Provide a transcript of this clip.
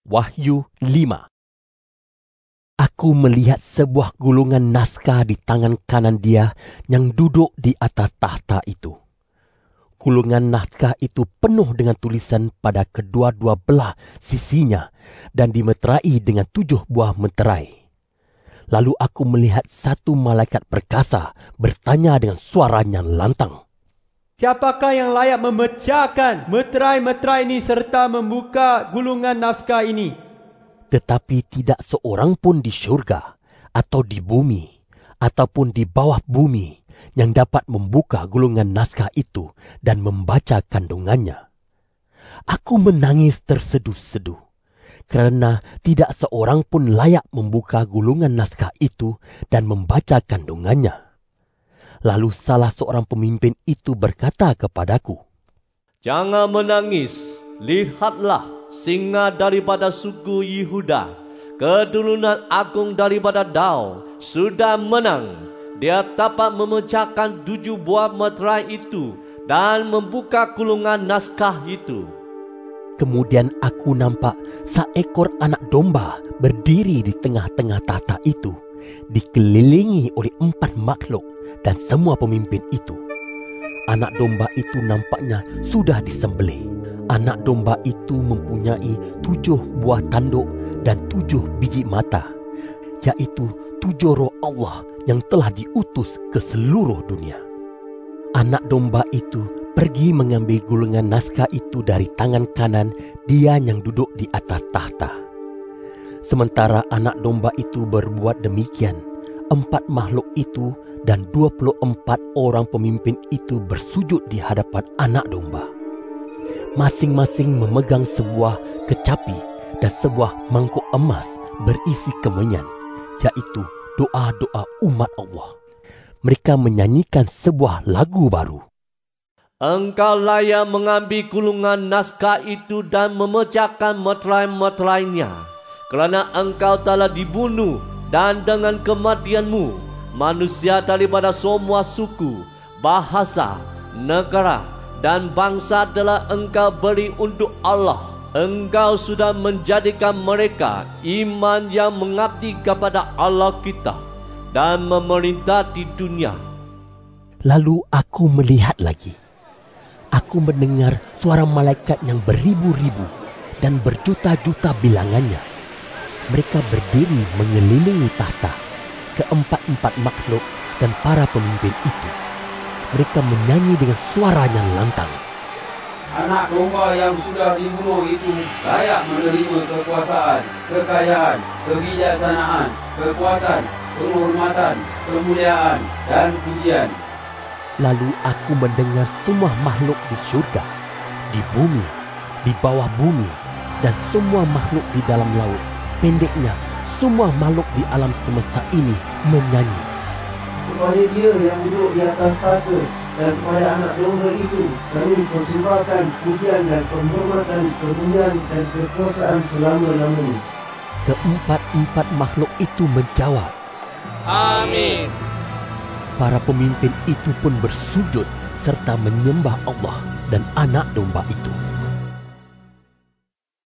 Wahyu 5. Aku melihat sebuah gulungan naskah di tangan kanan Dia yang duduk di atas tahta itu. Gulungan naskah itu penuh dengan tulisan pada kedua-dua belah sisinya dan dimeterai dengan 7 buah meterai. Lalu aku melihat satu malaikat perkasa bertanya dengan suaranya lantang. Siapakah yang layak memecahkan meterai-meterai ini serta membuka gulungan naskah ini? Tetapi tidak seorang pun di syurga atau di bumi ataupun di bawah bumi yang dapat membuka gulungan naskah itu dan membaca kandungannya. Aku menangis terseduh-seduh kerana tidak seorang pun layak membuka gulungan naskah itu dan membaca kandungannya. Lalu salah seorang pemimpin itu berkata kepadaku, "Jangan menangis, lihatlah singa daripada suku Yehuda, keturunan agung daripada Daud, sudah menang. Dia dapat memecahkan 7 buah meterai itu dan membuka gulungan naskah itu." Kemudian aku nampak seekor anak domba berdiri di tengah-tengah tahta itu, dikelilingi oleh 4 makhluk dan semua pemimpin itu. Anak domba itu nampaknya sudah disembelih. Anak domba itu mempunyai 7 buah tanduk dan 7 biji mata, yaitu 7 roh Allah yang telah diutus ke seluruh dunia. Anak domba itu pergi mengambil gulungan naskah itu dari tangan kanan Dia yang duduk di atas tahta. Sementara anak domba itu berbuat demikian, 4 makhluk itu dan 24 orang pemimpin itu bersujud di hadapan anak domba. Masing-masing memegang sebuah kecapi dan sebuah mangkuk emas berisi kemenyan, yaitu doa-doa umat Allah. Mereka menyanyikan sebuah lagu baru. Engkau layak mengambil gulungan naskah itu dan memecahkan meterai-meterainya, kerana engkau telah dibunuh dan dengan kematianmu manusia daripada semua suku, bahasa, negara dan bangsa telah engkau beri untuk Allah. Engkau sudah menjadikan mereka iman yang mengabdi kepada Allah kita dan memerintah di dunia. Lalu aku melihat lagi. Aku mendengar suara malaikat yang beribu-ribu dan berjuta-juta bilangannya. Mereka berdiri mengelilingi tahta, keempat-empat makhluk dan para pemimpin itu. Mereka menyanyi dengan suaranya lantang. Anak domba yang sudah dibunuh itu layak menerima kekuasaan, kekayaan, kebijaksanaan, kekuatan, penghormatan, kemuliaan dan pujian. Lalu aku mendengar semua makhluk di syurga, di bumi, di bawah bumi, dan semua makhluk di dalam laut. Pendeknya, semua makhluk di alam semesta ini menyanyi. Kepada Dia yang duduk di atas tahta dan kepada anak domba itu kami persembahkan pujian dan penghormatan, kemuliaan dan kekuasaan selama-lamanya. Keempat-empat makhluk itu menjawab, Amin. Para pemimpin itu pun bersujud serta menyembah Allah dan anak domba itu.